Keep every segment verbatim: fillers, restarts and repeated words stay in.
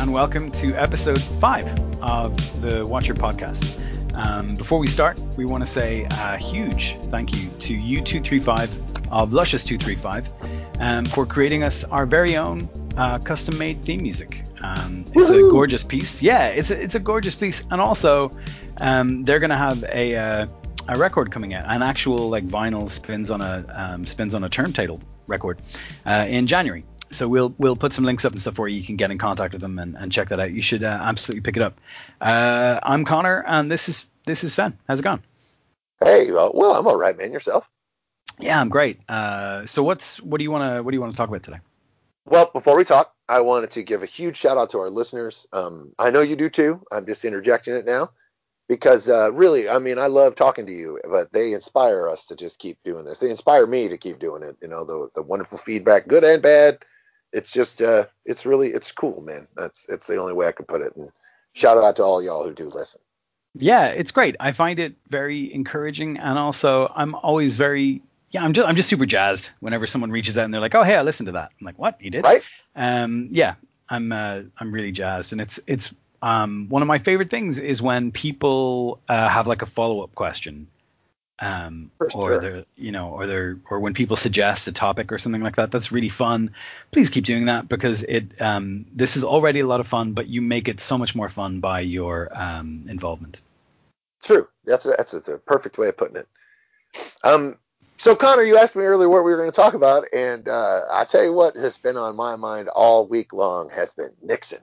and welcome to episode five of the Watcher podcast. Um, before we start, we want to say a huge thank you to U two thirty-five of Luscious two thirty-five um, for creating us our very own uh, custom-made theme music. Um, it's Woo-hoo! a gorgeous piece. Yeah, it's a, it's a gorgeous piece, and also um, they're going to have a uh, a record coming out, an actual like vinyl spins on a um, spins on a turntable record uh, in January. So we'll we'll put some links up and stuff where you can get in contact with them and, and check that out. You should uh, absolutely pick it up. Uh, I'm Connor, and this is this is Sven. How's it going? Hey, well, well I'm all right, man. Yourself? Yeah, I'm great. Uh, so what's what do you want to what do you want to talk about today? Well, before we talk, I wanted to give a huge shout out to our listeners. Um, I know you do too. I'm just interjecting it now because uh, really, I mean, I love talking to you, but they inspire us to just keep doing this. They inspire me to keep doing it. You know, the the wonderful feedback, good and bad. It's just, uh, it's really, it's cool, man. That's, it's the only way I could put it. And shout out to all y'all who do listen. Yeah, it's great. I find it very encouraging, and also I'm always very, yeah, I'm just, I'm just super jazzed whenever someone reaches out and they're like, oh, hey, I listened to that. I'm like, what? You did? Right? Um, yeah, I'm, uh, I'm really jazzed, and it's, it's, um, one of my favorite things is when people uh, have like a follow up question. Um, For or sure. they're, you know, or they're, or when people suggest a topic or something like that. That's really fun. Please keep doing that because it, um, this is already a lot of fun, but you make it so much more fun by your um, involvement. True. That's a, that's a, the perfect way of putting it. Um, so Connor, you asked me earlier what we were going to talk about, and uh, I tell you what has been on my mind all week long has been Nixon.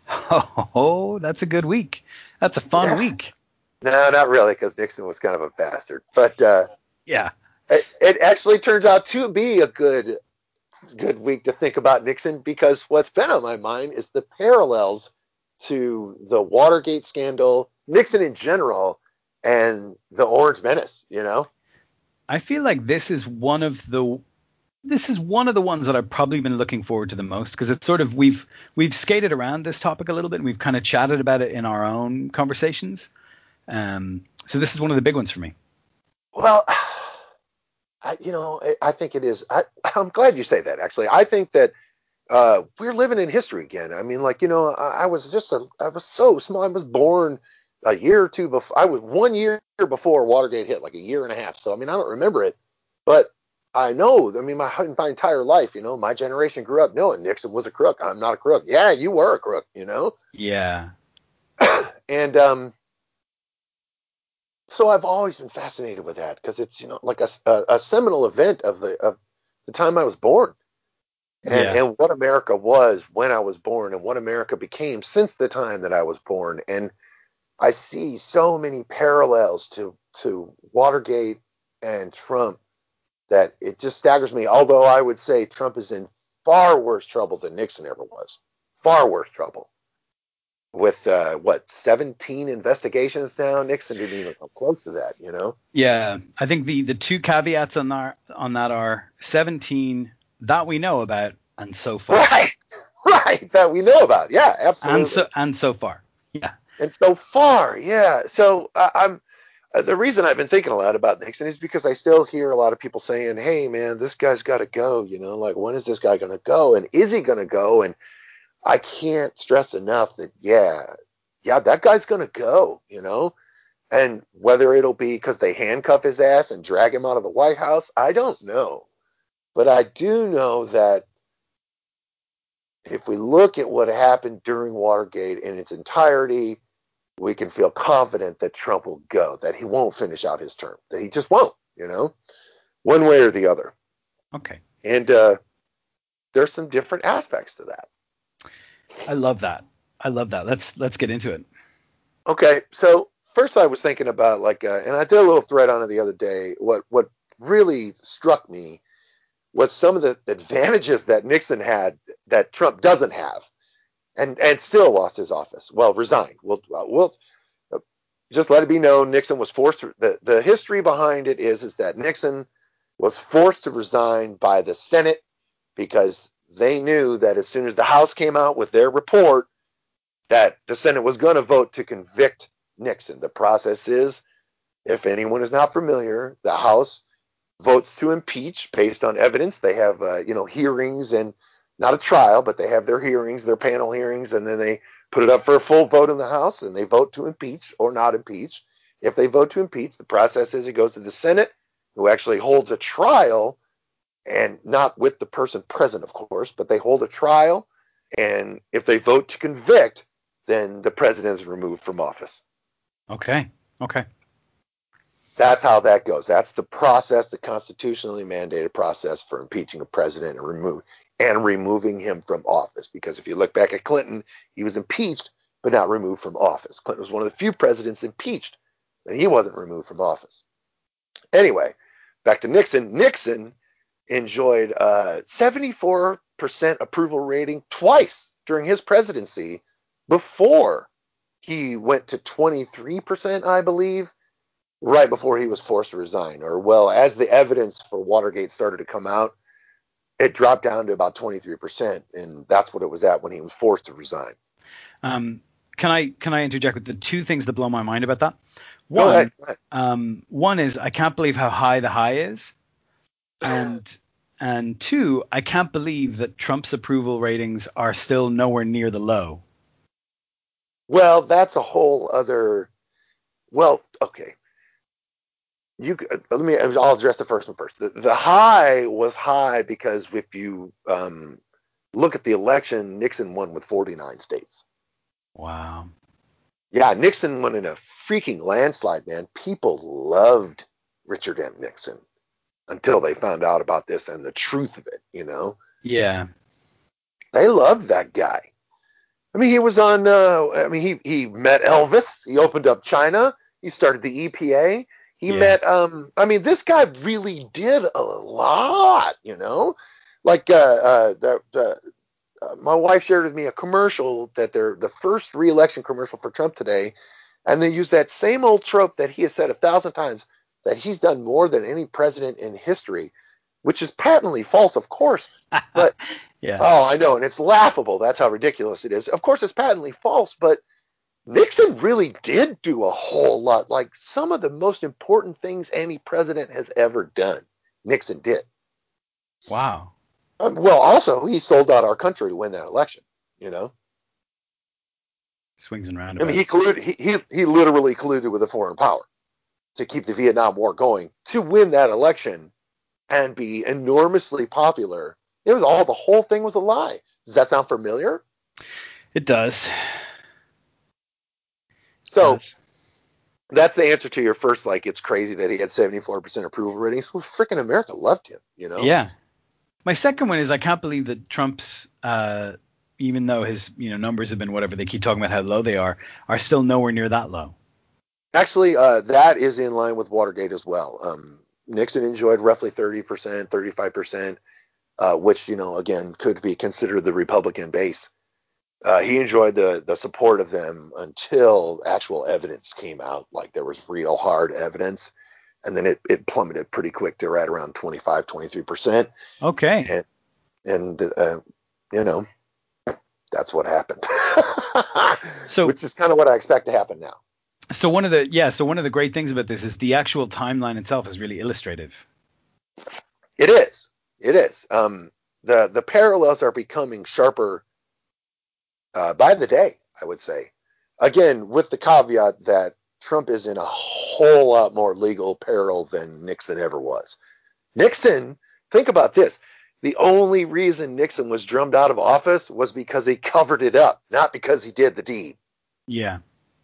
Oh, that's a good week. That's a fun Yeah. week. No, not really, because Nixon was kind of a bastard. But uh, yeah, it, it actually turns out to be a good good week to think about Nixon, because what's been on my mind is the parallels to the Watergate scandal, Nixon in general, and the Orange Menace, you know? I feel like this is one of the this is one of the ones that I've probably been looking forward to the most, because it's sort of we've we've skated around this topic a little bit and we've kind of chatted about it in our own conversations. Um, so this is one of the big ones for me. Well, I, you know, I, I think it is. I, I'm glad you say that, actually. I think that uh, we're living in history again. I mean, like, you know, I, I was just, a, I was so small. I was born a year or two before. I was one year before Watergate hit, like a year and a half. So, I mean, I don't remember it, but I know, I mean, my, my entire life, you know, my generation grew up knowing Nixon was a crook. I'm not a crook. Yeah, you were a crook, you know? Yeah. and, um, so I've always been fascinated with that, because it's, you know, like a, a, a seminal event of the of the time I was born, and Yeah. and what America was when I was born, and what America became since the time that I was born. And I see so many parallels to to Watergate and Trump that it just staggers me. Although I would say Trump is in far worse trouble than Nixon ever was, far worse trouble. With uh, what, seventeen investigations now? Nixon didn't even come close to that, you know? Yeah, I think the the two caveats on that on that are seventeen that we know about, and so far. Right, right, that we know about. Yeah, absolutely. And so and so far. Yeah. And so far, yeah. So uh, I'm uh, the reason I've been thinking a lot about Nixon is because I still hear a lot of people saying, "Hey, man, this guy's got to go." You know, like, when is this guy going to go? And is he going to go? And I can't stress enough that, yeah, yeah, that guy's going to go, you know, and whether it'll be because they handcuff his ass and drag him out of the White House, I don't know. But I do know that if we look at what happened during Watergate in its entirety, we can feel confident that Trump will go, that he won't finish out his term, that he just won't, you know, one way or the other. Okay. And uh, there's some different aspects to that. I love that. I love that. Let's let's get into it. Okay, so first I was thinking about, like, uh, and I did a little thread on it the other day. What what really struck me was some of the advantages that Nixon had that Trump doesn't have, and and still lost his office. Well, resigned. We'll we'll just let it be known Nixon was forced to. The the history behind it is is that Nixon was forced to resign by the Senate, because they knew that as soon as the House came out with their report, that the Senate was going to vote to convict Nixon. The process is, if anyone is not familiar, the House votes to impeach based on evidence. They have, uh, you know, hearings, and not a trial, but they have their hearings, their panel hearings, and then they put it up for a full vote in the House, and they vote to impeach or not impeach. If they vote to impeach, the process is it goes to the Senate, who actually holds a trial, and not with the person present, of course, but they hold a trial, and if they vote to convict, then the president is removed from office. Okay. Okay. That's how that goes. That's the process, the constitutionally mandated process for impeaching a president and remove and removing him from office. Because if you look back at Clinton, he was impeached but not removed from office. Clinton was one of the few presidents impeached, and he wasn't removed from office. Anyway, back to Nixon. Nixon enjoyed a seventy-four percent approval rating twice during his presidency before he went to twenty-three percent, I believe, right before he was forced to resign. Or, well, as the evidence for Watergate started to come out, it dropped down to about twenty-three percent, and that's what it was at when he was forced to resign. Um, can I can I interject with the two things that blow my mind about that? Go One, ahead, go ahead. Um, one is I can't believe how high the high is, and and two, I can't believe that Trump's approval ratings are still nowhere near the low. Well, that's a whole other. Well, okay. You let me. I'll address the first one first. The, the high was high because if you um, look at the election, Nixon won with forty-nine states. Wow. Yeah, Nixon won in a freaking landslide, man. People loved Richard M. Nixon until they found out about this and the truth of it, you know? Yeah. They loved that guy. I mean, he was on, uh, I mean, he, he met Elvis. He opened up China. He started the E P A. He Yeah. met, um, I mean, this guy really did a lot, you know? Like, uh, uh, the, the, uh, my wife shared with me a commercial that they're the first re-election commercial for Trump today. And they use that same old trope that he has said a thousand times, that he's done more than any president in history, which is patently false, of course. But, Yeah. oh, I know, and it's laughable. That's how ridiculous it is. Of course, it's patently false, but Nixon really did do a whole lot. Like some of the most important things any president has ever done, Nixon did. Wow. Um, well, also, he sold out our country to win that election, you know? Swings and I roundabouts. mean, he, colluded, he, he, he literally colluded with a foreign power to keep the Vietnam War going, to win that election and be enormously popular. It was all, the whole thing was a lie. Does that sound familiar? It does. So It does. that's the answer to your first, like, it's crazy that he had seventy-four percent approval ratings. Well, freaking America loved him, you know? Yeah. My second one is I can't believe that Trump's, uh, even though his you know numbers have been whatever, they keep talking about how low they are, are still nowhere near that low. Actually, uh, that is in line with Watergate as well. Um, Nixon enjoyed roughly thirty percent, thirty-five percent, uh, which, you know, again, could be considered the Republican base. Uh, he enjoyed the, the support of them until actual evidence came out, like there was real hard evidence. And then it, it plummeted pretty quick to right around twenty-five, twenty-three percent. Okay. And, and uh, you know, that's what happened. So, which is kind of what I expect to happen now. so one of the yeah, so one of the great things about this is the actual timeline itself is really illustrative. It is. It is. Um, the the parallels are becoming sharper uh, by the day, I would say. Again, with the caveat that Trump is in a whole lot more legal peril than Nixon ever was. Nixon, think about this. The only reason Nixon was drummed out of office was because he covered it up, not because he did the deed. Yeah.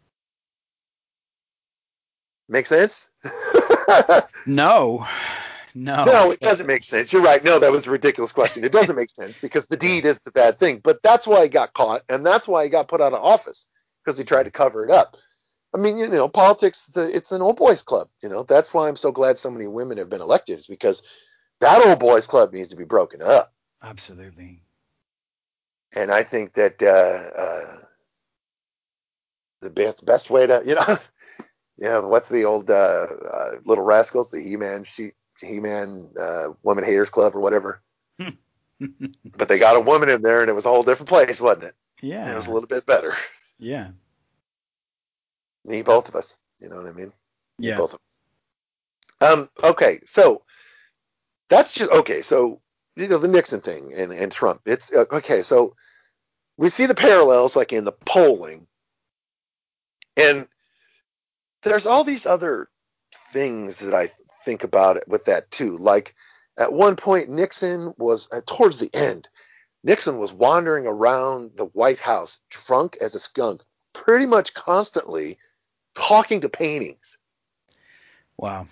Make sense? No. No. No, it doesn't make sense. You're right. No, that was a ridiculous question. It doesn't make sense because the deed is the bad thing. But that's why he got caught, and that's why he got put out of office, because he tried to cover it up. I mean, you know, politics, it's an old boys club. You know, that's why I'm so glad so many women have been elected, is because that old boys club needs to be broken up. Absolutely. And I think that uh, uh, the best best way to, you know, you know, what's the old uh, uh, Little Rascals, the He-Man, she, He-Man uh, Woman Haters Club or whatever. But they got a woman in there, and it was a whole different place, wasn't it? Yeah. And it was a little bit better. Yeah. Need both of us. You know what I mean? Need Yeah. both of us. Um, okay, so that's just okay. So you know, the Nixon thing and, and Trump. It's uh, okay. So we see the parallels like in the polling, and there's all these other things that I think about it with that too. Like at one point, Nixon was uh, towards the end. Nixon was wandering around the White House drunk as a skunk, pretty much constantly talking to paintings. Wow.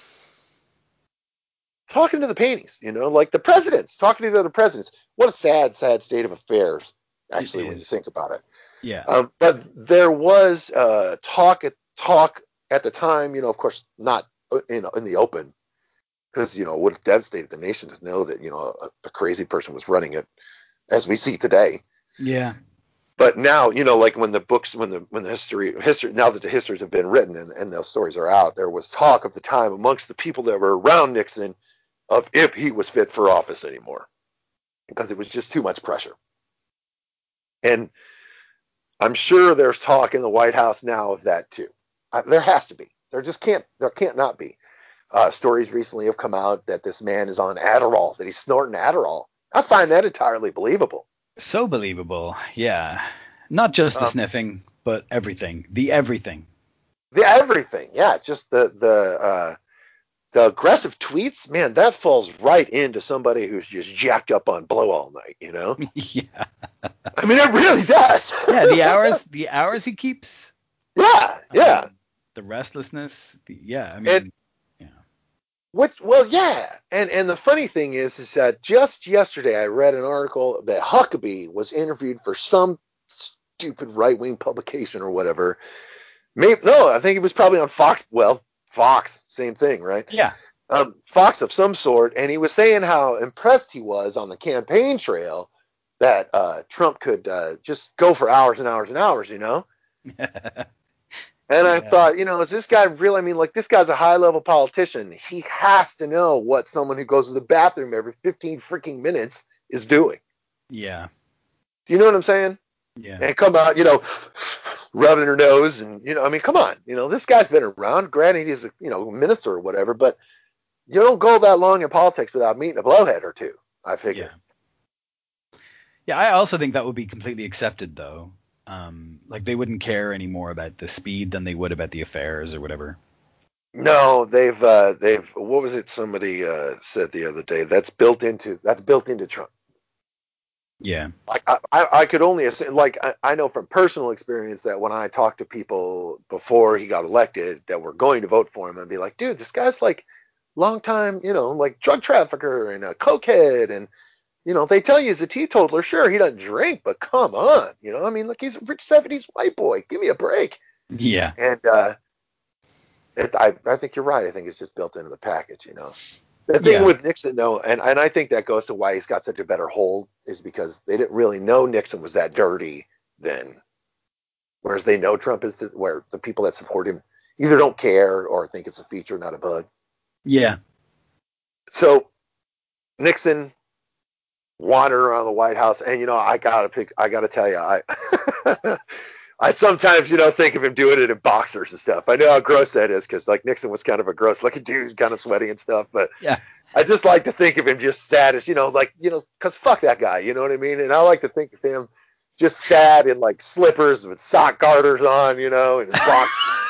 Talking to the paintings, you know, like the presidents, talking to the other presidents. What a sad, sad state of affairs, actually, when you think about it. Yeah. Um, but there was uh, talk at talk at the time, you know, of course, not in in the open, because you know it would have devastated the nation to know that you know a, a crazy person was running it, as we see today. Yeah. But now, you know, like when the books, when the when the history history now that the histories have been written and, and those stories are out, there was talk of the time amongst the people that were around Nixon of if he was fit for office anymore, because it was just too much pressure. And I'm sure there's talk in the White House now of that too. Uh, there has to be. There just can't. There can't not be. Uh, stories recently have come out that this man is on Adderall, that he's snorting Adderall. I find that entirely believable. So believable. Yeah. Not just the Um, sniffing, but everything. The everything. the everything. Yeah, it's just the the uh, the aggressive tweets. Man, that falls right into somebody who's just jacked up on blow all night. You know. Yeah. I mean, it really does. Yeah. The hours. The hours he keeps. yeah. Yeah. Um, the restlessness. The, yeah. I And mean. Yeah. What? Well, yeah, and and the funny thing is, is that just yesterday I read an article that Huckabee was interviewed for some stupid right wing publication or whatever. Maybe no, I think it was probably on Fox. Well, Fox, same thing, right? Yeah. Um, Fox of some sort, and he was saying how impressed he was on the campaign trail that uh, Trump could uh, just go for hours and hours and hours, you know. And I Yeah. thought, you know, is this guy really? I mean, like, this guy's a high level politician. He has to know what someone who goes to the bathroom every fifteen freaking minutes is doing. Yeah. Do you know what I'm saying? Yeah. And come out, you know, rubbing her nose. And, you know, I mean, come on. You know, this guy's been around. Granted, he's a, you know, minister or whatever, but you don't go that long in politics without meeting a blowhead or two, I figure. Yeah. Yeah. I also think that would be completely accepted, though. Um, like they wouldn't care anymore about the speed than they would about the affairs or whatever. No, they've, uh, they've, what was it somebody uh, said the other day? That's built into, that's built into Trump. Yeah. Like I, I, I could only assume, like I, I know from personal experience that when I talked to people before he got elected that were going to vote for him, I'd be like, dude, this guy's like long time, you know, like drug trafficker and a cokehead, and you know, they tell you he's a teetotaler. Sure, he doesn't drink, but come on, you know, I mean, look, he's a rich seventies white boy. Give me a break. Yeah. And uh, it, I, I think you're right. I think it's just built into the package, you know. The thing Yeah. with Nixon, though, and, and I think that goes to why he's got such a better hold, is because they didn't really know Nixon was that dirty then. Whereas they know Trump is, the, where the people that support him either don't care or think it's a feature, not a bug. Yeah. So Nixon wandered around the White House, and you know, I gotta pick. I gotta tell you, I, I sometimes you know think of him doing it in boxers and stuff. I know how gross that is because like Nixon was kind of a gross looking dude, kind of sweaty and stuff, but. Yeah. I just like to think of him just sad as, you know, like, you know, because fuck that guy, you know what I mean? And I like to think of him just sad in like slippers with sock garters on, you know, and his box.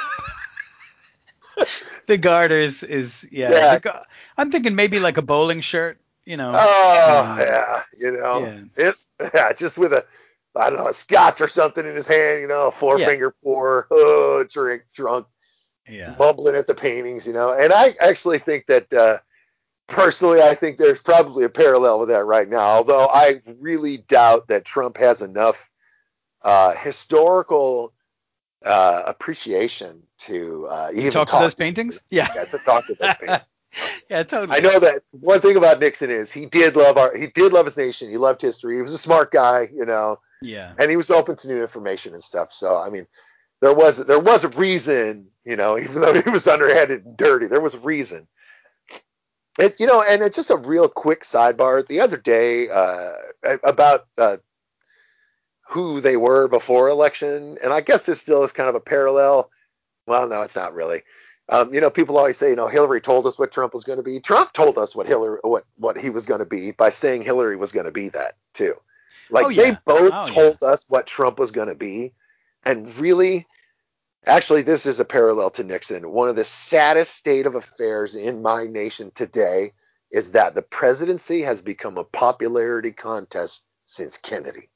The garters is yeah. Yeah. The gar- I'm thinking maybe like a bowling shirt, you know. Oh, Um, yeah, you know, yeah. it, yeah, just with a, I don't know, a scotch or something in his hand, you know, a four Yeah. finger pour, oh, drink, drunk, Yeah. mumbling at the paintings, you know. And I actually think that, uh, personally, I think there's probably a parallel with that right now, although I really doubt that Trump has enough uh, historical uh, appreciation to uh, even Talk to talk those to, paintings. Yeah. yeah, to talk to those paintings. Yeah, I totally. know that one thing about Nixon is he did love our, he did love his nation. He loved history. He was a smart guy, you know, Yeah. and he was open to new information and stuff. So, I mean, there was there was a reason, you know, even though he was underhanded and dirty, there was a reason. It, you know, and it's just a real quick sidebar. The other day, uh, about uh, who they were before election, and I guess this still is kind of a parallel. Well, no, it's not really. Um, you know, people always say, you know, Hillary told us what Trump was going to be. Trump told us what Hillary, what what he was going to be by saying Hillary was going to be that too. Oh Like they yeah. both Oh yeah. told us what Trump was going to be, and really, actually, this is a parallel to Nixon. One of the saddest state of affairs in my nation today is that the presidency has become a popularity contest since Kennedy.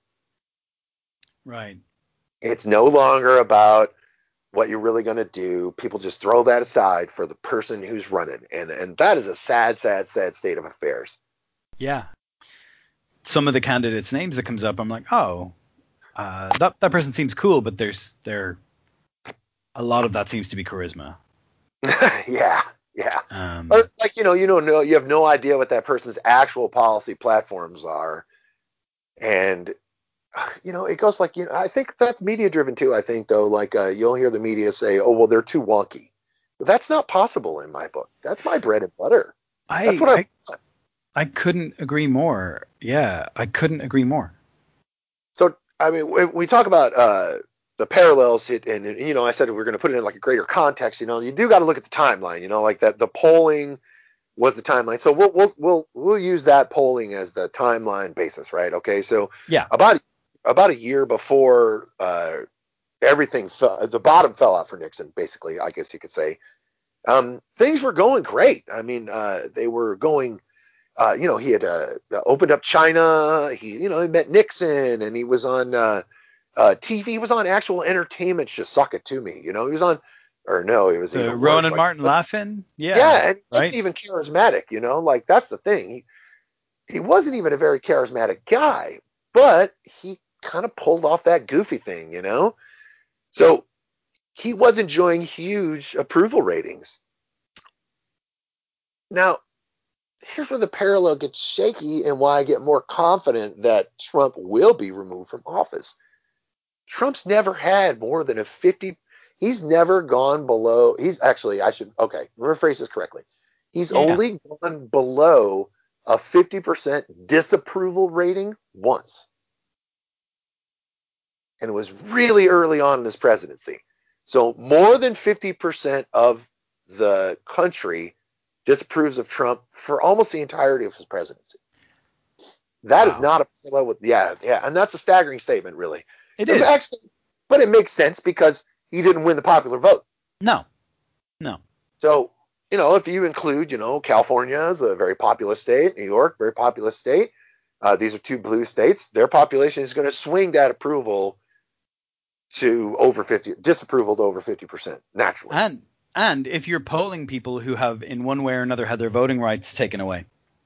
Right. It's no longer about what you're really going to do. People just throw that aside for the person who's running. And and that is a sad, sad, sad state of affairs. Yeah. Some of the candidates' names that comes up, I'm like, oh, uh, that that person seems cool, but there's there a lot of that seems to be charisma. yeah, yeah. Um, Or like, you know, you don't know, you have no idea what that person's actual policy platforms are. And you know, it goes like, you know, I think that's media driven too. I think though, like uh, you'll hear the media say, "Oh, well, they're too wonky." But that's not possible in my book. That's my bread and butter. That's I, what I I want. I couldn't agree more. Yeah, I couldn't agree more. So, I mean, when we talk about uh, the parallels, it, and, you know, I said we're going to put it in like a greater context. You know, you do got to look at the timeline. You know, like that the polling was the timeline. So we'll we'll we'll we'll use that polling as the timeline basis, right? Okay, so Yeah. about about a year before uh, everything fell, the bottom fell out for Nixon, basically, I guess you could say. Um, things were going great. I mean, uh, they were going. Uh, you know, he had uh, opened up China. He, you know, he met Nixon, and he was on uh, uh, T V. He was on actual entertainment. Just suck it to me. You know, he was on, or no, it was The even Rowan worse. and Like, Martin laughing. Yeah. yeah, and he wasn't Right. even charismatic. You know, like that's the thing. He he wasn't even a very charismatic guy, but he kind of pulled off that goofy thing. You know, so he was enjoying huge approval ratings. Now, here's where the parallel gets shaky and why I get more confident that Trump will be removed from office. Trump's never had more than a fifty. He's never gone below. He's actually, I should, okay, rephrase this correctly. He's Yeah. only gone below a fifty percent disapproval rating once. And it was really early on in his presidency. So more than fifty percent of the country disapproves of Trump for almost the entirety of his presidency. That is Wow. not a parallel with, yeah, yeah. And that's a staggering statement, really. It Um, is. Actually, but it makes sense because he didn't win the popular vote. No. No. So, you know, if you include, you know, California is a very populous state, New York, very populous state. Uh, these are two blue states. Their population is going to swing that approval to over fifty, disapproval to over fifty percent naturally. And and if you're polling people who have in one way or another had their voting rights taken away.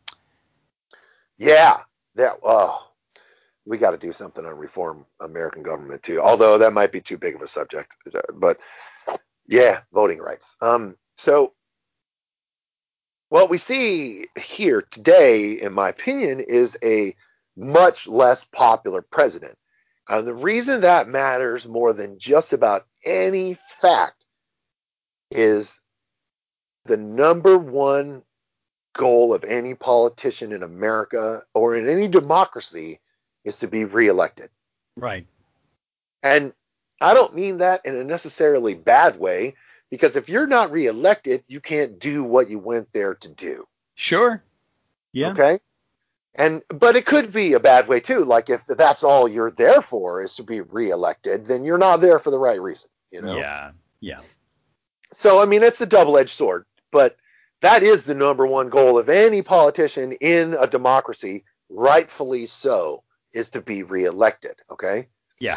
Yeah. That, oh, we got to do something on reform American government too. Although that might be too big of a subject, but yeah, voting rights. Um, so what we see here today, in my opinion, is a much less popular president. And the reason that matters more than just about any fact is the number one goal of any politician in America or in any democracy is to be reelected. Right. And I don't mean that in a necessarily bad way, because if you're not reelected, you can't do what you went there to do. Sure. Yeah. Okay? And but it could be a bad way too. Like if that's all you're there for is to be reelected, then you're not there for the right reason, you know? Yeah. Yeah. So I mean it's a double-edged sword, but that is the number one goal of any politician in a democracy, rightfully so, is to be reelected. Okay? Yeah.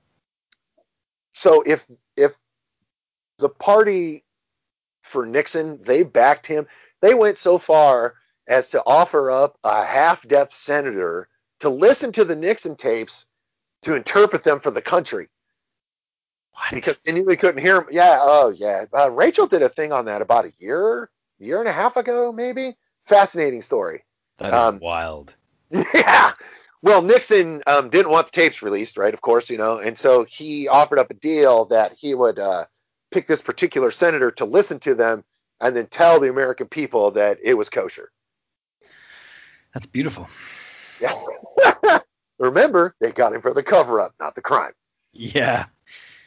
So if if the party for Nixon, they backed him, they went so far as to offer up a half-deaf senator to listen to the Nixon tapes to interpret them for the country. What? Because they knew we couldn't hear him. Yeah, oh yeah. Uh, Rachel did a thing on that about a year, year and a half ago, maybe. Fascinating story. That is Um, wild. yeah. Well, Nixon um, didn't want the tapes released, right? Of course, you know, and so he offered up a deal that he would uh, pick this particular senator to listen to them and then tell the American people that it was kosher. That's beautiful. Yeah. Remember, they got him for the cover-up, not the crime. Yeah.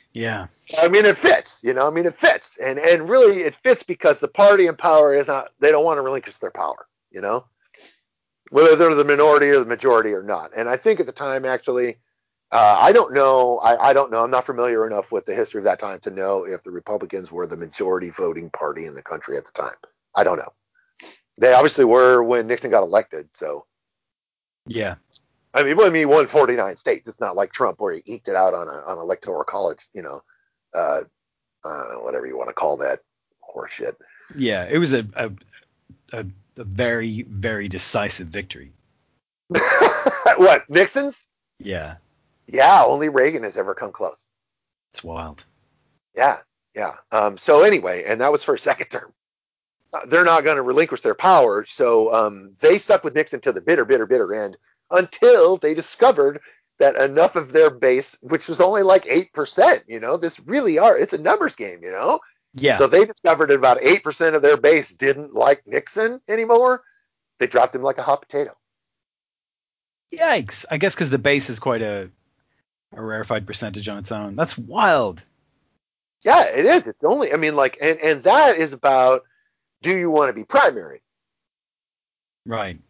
Yeah. I mean, it fits, you know, I mean, it fits. And, and really it fits because the party in power is not, they don't want to relinquish their power, you know, whether they're the minority or the majority or not. And I think at the time, actually, uh, I don't know. I, I don't know. I'm not familiar enough with the history of that time to know if the Republicans were the majority voting party in the country at the time. I don't know. They obviously were when Nixon got elected. So, Yeah. I mean, well, I mean, he won forty-nine states. It's not like Trump where he eked it out on a, on electoral college, you know, uh, uh, whatever you want to call that horseshit. Yeah. It was a, a, a, a very, very decisive victory. What, Nixon's? Yeah. Yeah, only Reagan has ever come close. It's wild. Yeah, yeah. Um, so anyway, and that was for a second term. Uh, they're not going to relinquish their power, so um, they stuck with Nixon to the bitter, bitter, bitter end until they discovered that enough of their base, which was only like eight percent, you know, this really are, it's a numbers game, you know? Yeah. So they discovered that about eight percent of their base didn't like Nixon anymore. They dropped him like a hot potato. Yikes. I guess because the base is quite a, a rarefied percentage on its own. That's wild. Yeah, it is. It's only, I mean, like, and, and that is about, do you want to be primary? Right.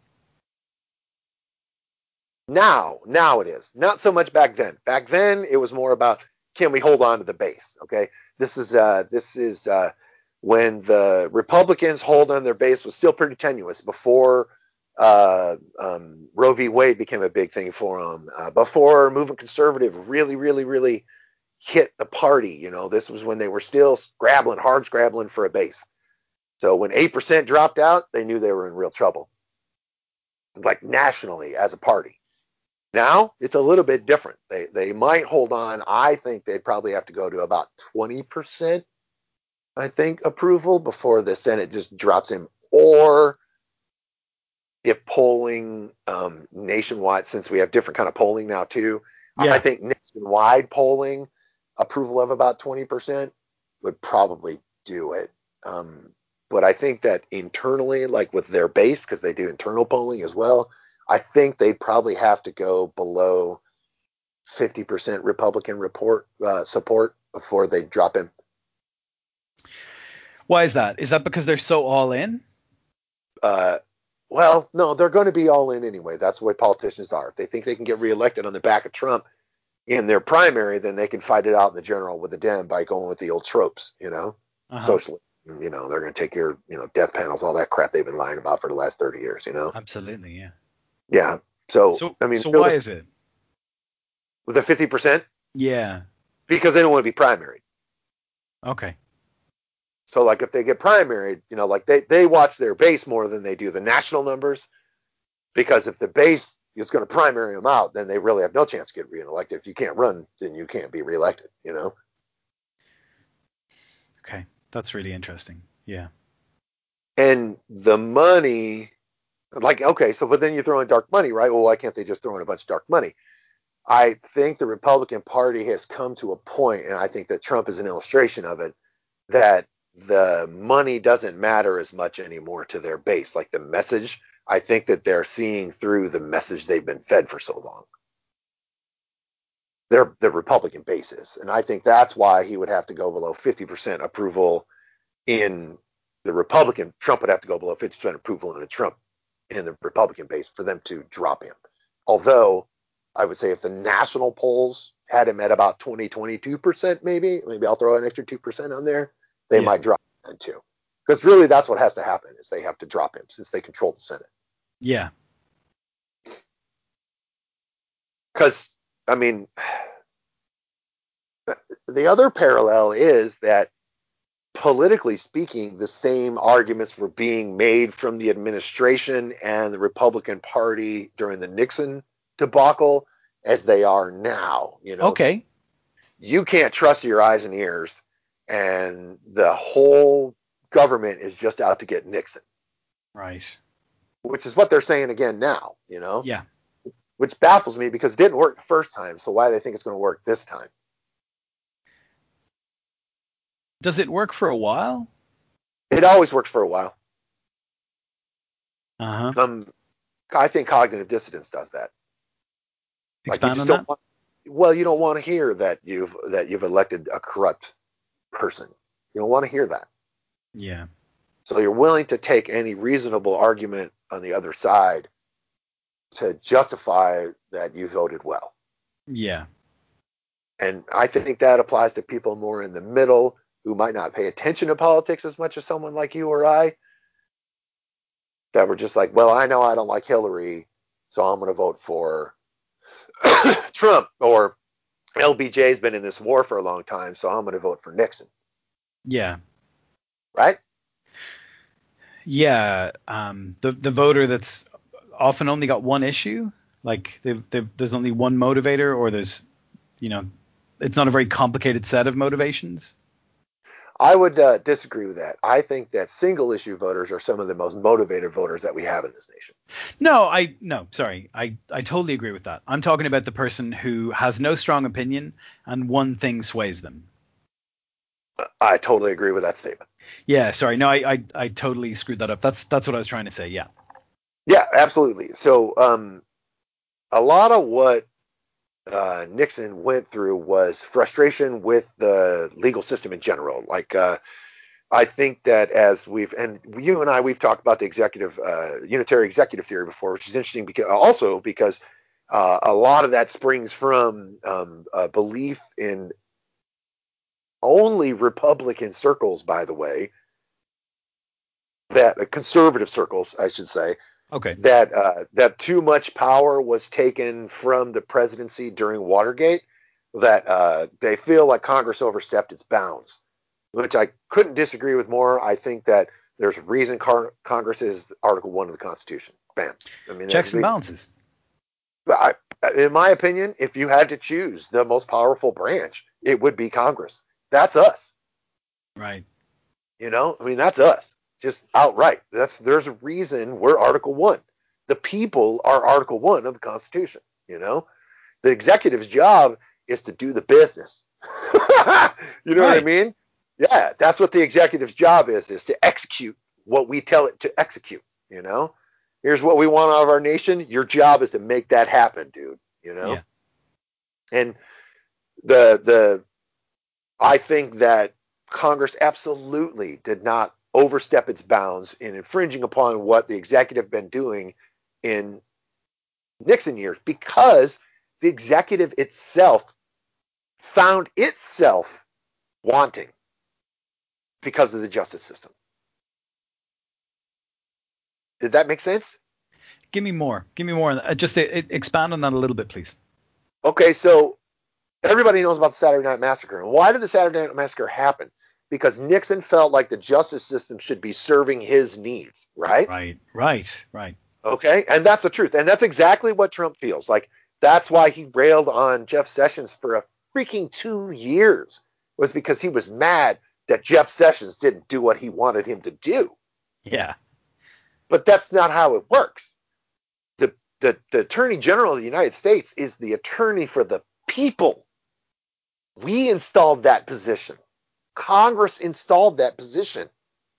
Now, now it is. Not so much back then. Back then, it was more about, can we hold on to the base? Okay, this is uh, this is uh, when the Republicans' hold on their base was still pretty tenuous before uh, um, Roe v. Wade became a big thing for them. Uh, before moving conservative really, really, really hit the party. You know, this was when they were still scrabbling, hard scrabbling for a base. So when eight percent dropped out, they knew they were in real trouble, like nationally as a party. Now it's a little bit different. They they might hold on. I think they'd probably have to go to about twenty percent, I think, approval before the Senate just drops him. Or if polling um, nationwide, since we have different kind of polling now too, I Yeah. think nationwide polling approval of about twenty percent would probably do it. Um, but I think that internally, like with their base, because they do internal polling as well, I think they'd probably have to go below fifty percent Republican report uh, support before they drop him. Why is that? Is that because they're so all in? Uh, well, no, they're going to be all in anyway. That's the way politicians are. If they think they can get reelected on the back of Trump in their primary, then they can fight it out in the general with the Dem by going with the old tropes, you know, Uh-huh. socialism. You know, they're going to take your, you know, death panels, all that crap they've been lying about for the last thirty years, you know? Absolutely. Yeah. Yeah. So, So I mean, so why is it? with the fifty percent, Yeah. because they don't want to be primary. Okay. So, like, if they get primaried, you know, like they, they watch their base more than they do the national numbers, because if the base is going to primary them out, then they really have no chance to get reelected. If you can't run, then you can't be reelected, you know? Okay. That's really interesting. Yeah. And the money, like, okay, so, but then you throw in dark money, right? Well, why can't they just throw in a bunch of dark money? I think the Republican Party has come to a point, and I think that Trump is an illustration of it, that the money doesn't matter as much anymore to their base. Like the message, I think that they're seeing through the message they've been fed for so long. They're the Republican bases. And I think that's why he would have to go below fifty percent approval in the Republican. Trump would have to go below fifty percent approval in the Trump in the Republican base for them to drop him. Although I would say if the national polls had him at about twenty, twenty-two percent, maybe, maybe I'll throw an extra two percent on there, they Yeah. might drop him too. Because really that's what has to happen is they have to drop him since they control the Senate. Yeah. Because, I mean, the other parallel is that politically speaking, the same arguments were being made from the administration and the Republican Party during the Nixon debacle as they are now. You know, Okay. you can't trust your eyes and ears, and the whole government is just out to get Nixon, Right. which is what they're saying again now, you know, Yeah. which baffles me because it didn't work the first time. So why do they think it's going to work this time? Does it work for a while? It always works for a while. Uh-huh. Um, I think cognitive dissonance does that. Like you Expand just on don't that? want, well, you don't want to hear that you've that you've elected a corrupt person. You don't want to hear that. Yeah. So you're willing to take any reasonable argument on the other side to justify that you voted well. Yeah. And I think that applies to people more in the middle who might not pay attention to politics as much as someone like you or I, that were just like, well, I know I don't like Hillary, so I'm going to vote for Trump, or L B J's been in this war for a long time, so I'm going to vote for Nixon. Yeah. Right? Yeah. Um, the the voter that's often only got one issue, like they've, they've, there's only one motivator, or there's, you know, it's not a very complicated set of motivations. I would uh, disagree with that. I think that single issue voters are some of the most motivated voters that we have in this nation. No, I no, sorry. I, I totally agree with that. I'm talking about the person who has no strong opinion and one thing sways them. I totally agree with that statement. Yeah, sorry. No, I, I I totally screwed that up. That's that's what I was trying to say. Yeah. Yeah, absolutely. So um, a lot of what uh, Nixon went through was frustration with the legal system in general. Like, uh, I think that as we've, and you and I, we've talked about the executive, uh, unitary executive theory before, which is interesting because also because uh, a lot of that springs from um, a belief in only Republican circles, by the way, that uh, conservative circles, I should say, Okay. that uh, that too much power was taken from the presidency during Watergate, that uh, they feel like Congress overstepped its bounds, which I couldn't disagree with more. I think that there's a reason car- Congress is Article One of the Constitution. Bam. I mean, there's Checks a and reason. balances. I, in my opinion, if you had to choose the most powerful branch, it would be Congress. That's us. Right. You know, I mean, that's us, just outright. That's there's a reason we're Article One. The people are Article One of the Constitution. You know, the executive's job is to do the business. You know what I Right. mean? Yeah, that's what the executive's job is: is to execute what we tell it to execute. You know, here's what we want out of our nation. Your job is to make that happen, dude. You know, Yeah. and the the I think that Congress absolutely did not overstep its bounds in infringing upon what the executive been doing in Nixon years, because the executive itself found itself wanting because of the justice system. Did that make sense? Give me more. Give me more. Uh, just uh, expand on that a little bit, please. Okay, so everybody knows about the Saturday Night Massacre. And why did the Saturday Night Massacre happen? Because Nixon felt like the justice system should be serving his needs, right? Right. Right. Right. Okay, and that's the truth. And that's exactly what Trump feels. Like, that's why he railed on Jeff Sessions for a freaking two years, was because he was mad that Jeff Sessions didn't do what he wanted him to do. Yeah. But that's not how it works. The, the, the Attorney General of the United States is the attorney for the people. We installed that position. Congress installed that position.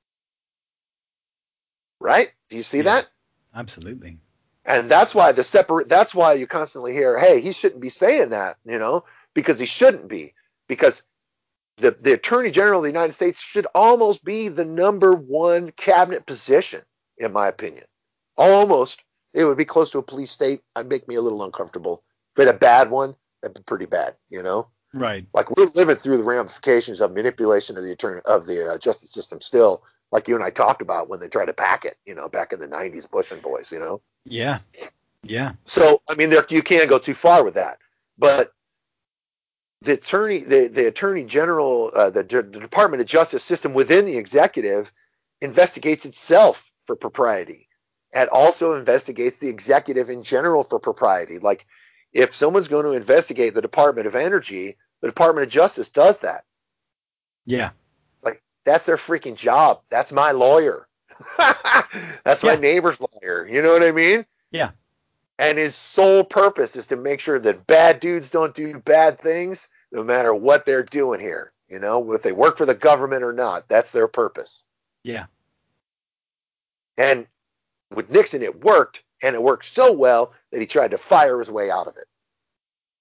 Right? Do you see Yeah. that? Absolutely. And that's why the separate that's why you constantly hear, hey, he shouldn't be saying that, you know, because he shouldn't be. Because the, the Attorney General of the United States should almost be the number one cabinet position, in my opinion. Almost. It would be close to a police state. It'd make me a little uncomfortable. If it a bad one, that'd be pretty bad, you know? Right. Like, we're living through the ramifications of manipulation of the attorney of the uh, justice system still, like you and I talked about when they tried to back it, you know, back in the nineties, Bush and boys, you know? Yeah. Yeah. So, I mean, there, you can't go too far with that. But the attorney, the, the attorney general, uh, the, the Department of Justice system within the executive investigates itself for propriety, and also investigates the executive in general for propriety. Like, if someone's going to investigate the Department of Energy, the Department of Justice does that. Yeah. Like, that's their freaking job. That's my lawyer. That's my Yeah. neighbor's lawyer. You know what I mean? Yeah. And his sole purpose is to make sure that bad dudes don't do bad things, no matter what they're doing here. You know, if they work for the government or not, that's their purpose. Yeah. And with Nixon, it worked, and it worked so well that he tried to fire his way out of it.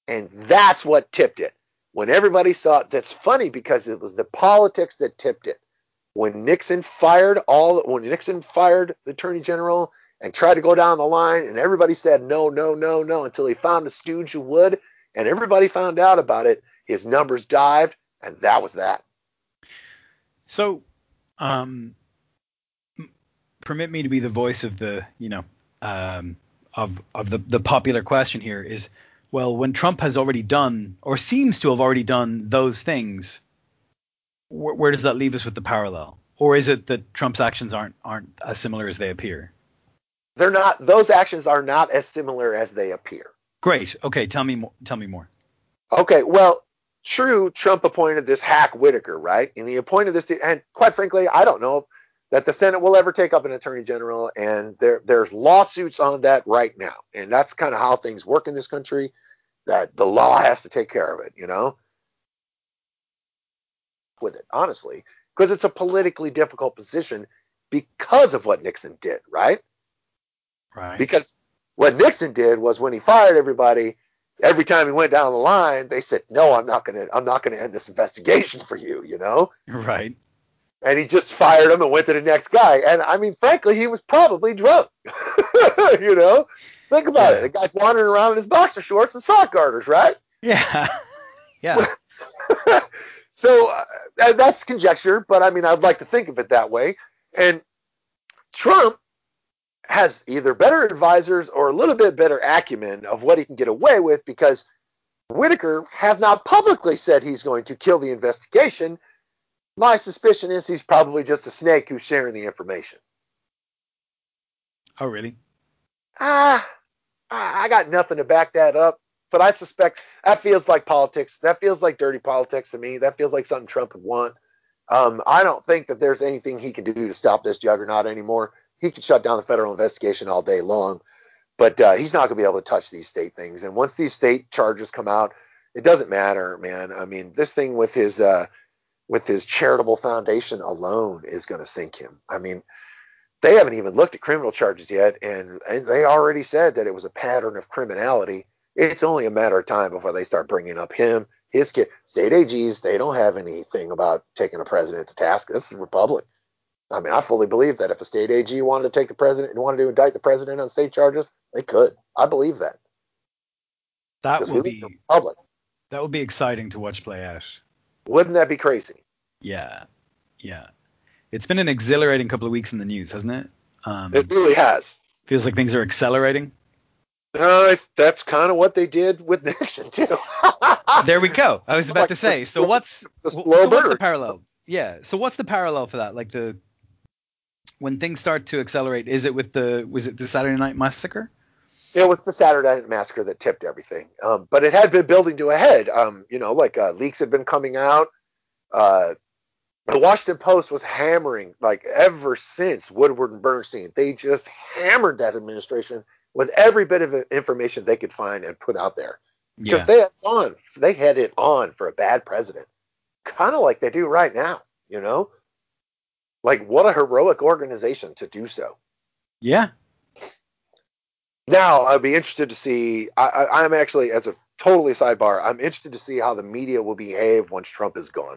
And that's what tipped it. When everybody saw it, that's funny because it was the politics that tipped it. When Nixon fired all, when Nixon fired the attorney general and tried to go down the line, and everybody said no, no, no, no, until he found a stooge who would, and everybody found out about it, his numbers dived, and that was that. So, um, permit me to be the voice of the, you know, um, of of the the popular question here is, well, when Trump has already done or seems to have already done those things, wh- where does that leave us with the parallel? Or is it that Trump's actions aren't aren't as similar as they appear? They're not. Those actions are not as similar as they appear. Great. Okay, tell me more. Tell me more. Okay, well, true, Trump appointed this hack Whitaker, right? And he appointed this, and quite frankly, I don't know that the Senate will ever take up an attorney general, and there there's lawsuits on that right now, and that's kind of how things work in this country. That the law has to take care of it, you know, with it, honestly, because it's a politically difficult position because of what Nixon did, right? Right. Because what Nixon did was when he fired everybody, every time he went down the line, they said, "No, I'm not gonna, I'm not gonna end this investigation for you," you know. Right. And he just fired him and went to the next guy. And I mean, frankly, he was probably drunk. You know, think about Yeah. it. The guy's wandering around in his boxer shorts and sock garters, right? Yeah. Yeah. So uh, that's conjecture, but I mean, I'd like to think of it that way. And Trump has either better advisors or a little bit better acumen of what he can get away with, because Whitaker has not publicly said he's going to kill the investigation. My suspicion is he's probably just a snake who's sharing the information. Oh, really? Ah, I got nothing to back that up, but I suspect that feels like politics. That feels like dirty politics to me. That feels like something Trump would want. Um, I don't think that there's anything he can do to stop this juggernaut anymore. He can shut down the federal investigation all day long, but uh, he's not going to be able to touch these state things. And once these state charges come out, it doesn't matter, man. I mean, this thing with his uh, with his charitable foundation alone is going to sink him. I mean, they haven't even looked at criminal charges yet, and, and they already said that it was a pattern of criminality. It's only a matter of time before they start bringing up him, his kid. State A Gs, they don't have anything about taking a president to task. This is a republic. I mean, I fully believe that if a state A G wanted to take the president and wanted to indict the president on state charges, they could. I believe that. That Because will we live in a be republic. that will be exciting to watch play out. Wouldn't that be crazy? Yeah. Yeah. It's been an exhilarating couple of weeks in the news, hasn't it? Um, It really has. feels like things are accelerating. Uh, that's kind of what they did with Nixon too. There we go. I was about Like to say. the, So what's the so slow what's the burn. parallel? Yeah. So what's the parallel for that? Like the when things start to accelerate, is it with the was it the Saturday Night Massacre? It was the Saturday Night Massacre that tipped everything. Um, but it had been building to a head. Um, you know, like uh, leaks had been coming out. Uh, the Washington Post was hammering, like ever since Woodward and Bernstein, they just hammered that administration with every bit of information they could find and put out there. Because Yeah. they had on, they had it on for a bad president, kind of like they do right now. You know, like what a heroic organization to do so. Yeah. Now, I'd be interested to see. I, I, I'm actually, as a totally sidebar, I'm interested to see how the media will behave once Trump is gone.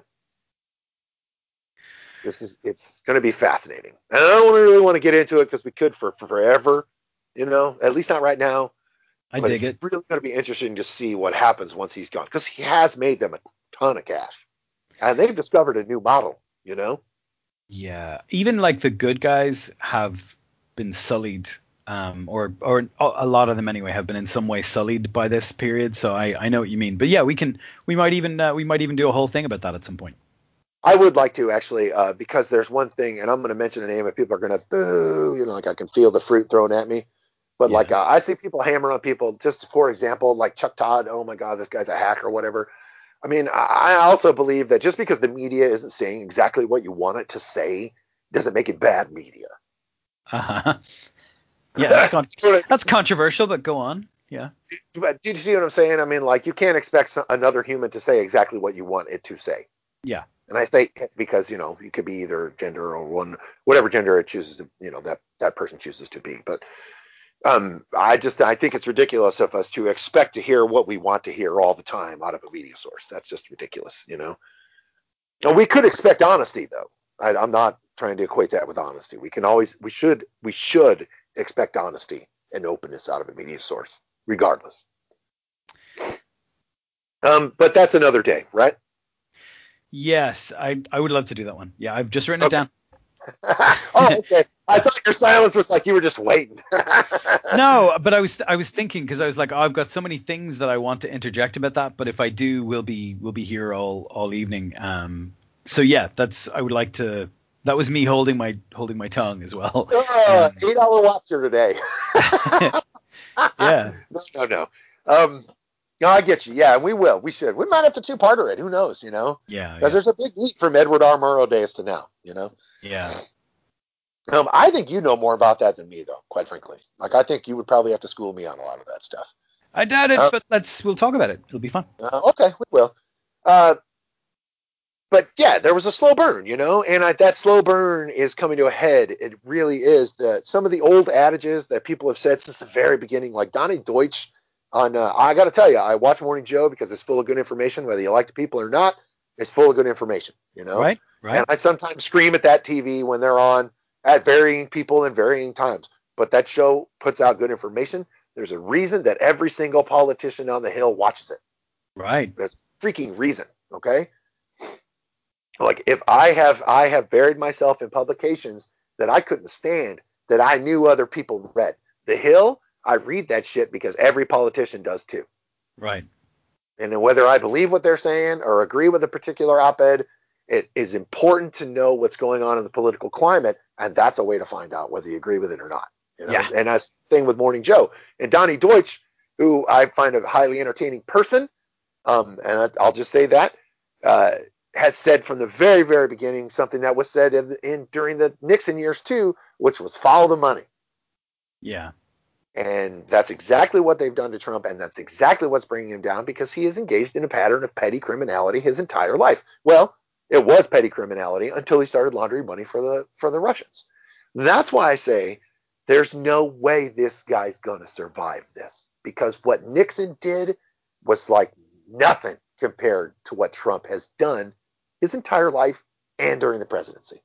This is, it's going to be fascinating. And I don't really want to get into it because we could for, for forever, you know, at least not right now. I But dig it's it. really going to be interesting to see what happens once he's gone, because he has made them a ton of cash. And they've discovered a new model, you know? Yeah. Even like the good guys have been sullied, um, or or a lot of them anyway have been in some way sullied by this period. So I, I know what you mean. But yeah, we can we might even uh, we might even do a whole thing about that at some point. I would like to actually, uh, because there's one thing, and I'm going to mention a name, and people are going to boo, you know, like I can feel the fruit thrown at me. But Yeah. like uh, I see people hammer on people, just for example, like Chuck Todd. Oh my God, this guy's a hack or whatever. I mean, I also believe that just because the media isn't saying exactly what you want it to say, doesn't make it bad media. Uh-huh. Yeah, that's con- that's controversial, but go on. Yeah. But do you see what I'm saying? I mean, like you can't expect some, another human to say exactly what you want it to say. Yeah. And I say because, you know, you could be either gender or one, whatever gender it chooses to, you know, that that person chooses to be. But Um, I just I think it's ridiculous of us to expect to hear what we want to hear all the time out of a media source. That's just ridiculous, you know. And we could expect honesty, though. I, I'm not trying to equate that with honesty. We can always, we should, we should expect honesty and openness out of a media source, regardless. Um, but that's another day, right? Yes, I I would love to do that one. Yeah, I've just written it Okay. down. Oh, okay. I thought your silence was like you were just waiting. No, but I was I was thinking because I was like, oh, I've got so many things that I want to interject about that, but if I do, we'll be we'll be here all all evening. Um, so yeah, that's I would like to. That was me holding my holding my tongue as well. Uh, Um, eight dollar watcher today. yeah, No, no, no. Um, no, I get you. Yeah, and we will. We should. We might have to two-parter it. Who knows? You know, yeah, because yeah, there's a big leap from Edward R. Murrow days to now. You know. yeah. Um, I think you know more about that than me, though. Quite frankly, like I think you would probably have to school me on a lot of that stuff. I doubt it, Um, but let's we'll talk about it. It'll be fun. uh, okay, we will. Uh, but yeah, there was a slow burn, you know, and I, that slow burn is coming to a head. It really is. That some of the old adages that people have said since the very beginning, like Donnie Deutsch on, uh, I got to tell you, I watch Morning Joe because it's full of good information, whether you like the people or not. It's full of good information, you know. Right, And right. I sometimes scream at that T V when they're on at varying people and varying times. But that show puts out good information. There's a reason that every single politician on the Hill watches it. Right. There's a freaking reason, okay? Like if I have I have buried myself in publications that I couldn't stand that I knew other people read. The Hill, I read that shit because every politician does too. Right. And whether I believe what they're saying or agree with a particular op-ed, it is important to know what's going on in the political climate, and that's a way to find out whether you agree with it or not. You know, Yeah. and that's the thing with Morning Joe and Donnie Deutsch, who I find a highly entertaining person. Um, and I'll just say that uh, has said from the very, very beginning something that was said in, in during the Nixon years too, which was follow the money. Yeah. And that's exactly what they've done to Trump, and that's exactly what's bringing him down because he is engaged in a pattern of petty criminality his entire life. Well, it was petty criminality until he started laundering money for the for the Russians. That's why I say there's no way this guy's going to survive this because what Nixon did was like nothing compared to what Trump has done his entire life and during the presidency.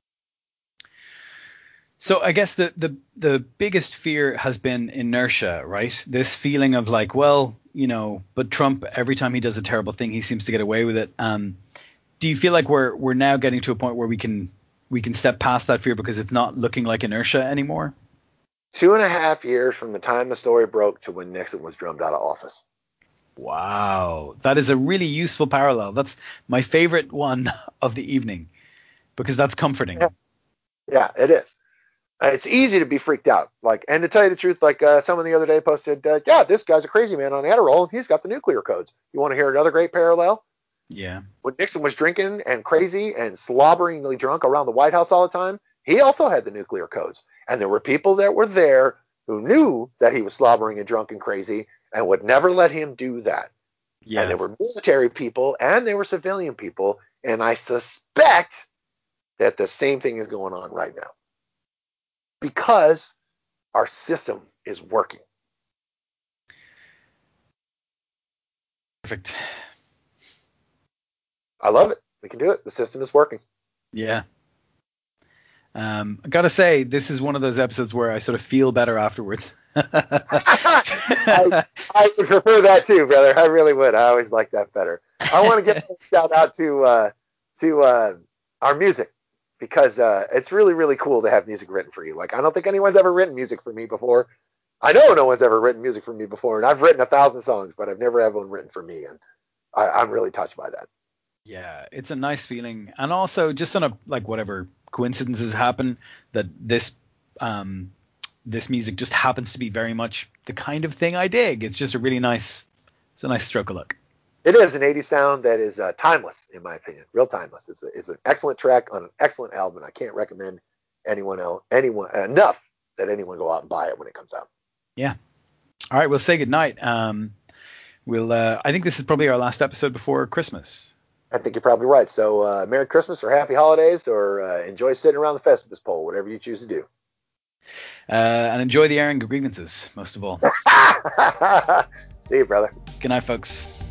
So I guess the, the the biggest fear has been inertia, right? This feeling of like, well, you know, but Trump, every time he does a terrible thing, he seems to get away with it. Um, do you feel like we're we're now getting to a point where we can we can step past that fear because it's not looking like inertia anymore? Two and a half years from the time the story broke to when Nixon was drummed out of office. Wow, that is a really useful parallel. That's my favorite one of the evening because that's Yeah, comforting. yeah, it is. Uh, it's easy to be freaked out. Like, and to tell you the truth, like uh, someone the other day posted, uh, "Yeah, this guy's a crazy man on Adderall. He's got the nuclear codes." You want to hear another great parallel? Yeah, When Nixon was drinking and crazy and slobberingly drunk around the White House all the time, he also had the nuclear codes. And there were people that were there who knew that he was slobbering and drunk and crazy and would never let him do that. And yeah. there were military people and there were civilian people. And I suspect that the same thing is going on right now because our system is working. Perfect. I love it. We can do it. The system is working. Yeah. Um, I gotta say, this is one of those episodes where I sort of feel better afterwards. I, I would prefer that too, brother. I really would. I always like that better. I want to give a shout out to uh, to uh, our music because uh, it's really really cool to have music written for you. Like I don't think anyone's ever written music for me before. I know no one's ever written music for me before, and I've written a thousand songs, but I've never had one written for me, and I, I'm really touched by that. Yeah, it's a nice feeling, and also just on a like whatever coincidences happen that this um this music just happens to be very much the kind of thing I dig. It's just a really nice, it's a nice stroke of luck. It is an eighties sound that is uh, timeless, in my opinion, real timeless. It's, a, it's an excellent track on an excellent album. I can't recommend anyone else, anyone enough that anyone go out and buy it when it comes out. Yeah. All right, we'll say goodnight. Um, we'll. Uh, I think this is probably our last episode before Christmas. I think you're probably right. So, uh, Merry Christmas or Happy Holidays, or uh, enjoy sitting around the Festivus pole, whatever you choose to do. Uh, and enjoy the airing of grievances, most of all. See you, brother. Good night, folks.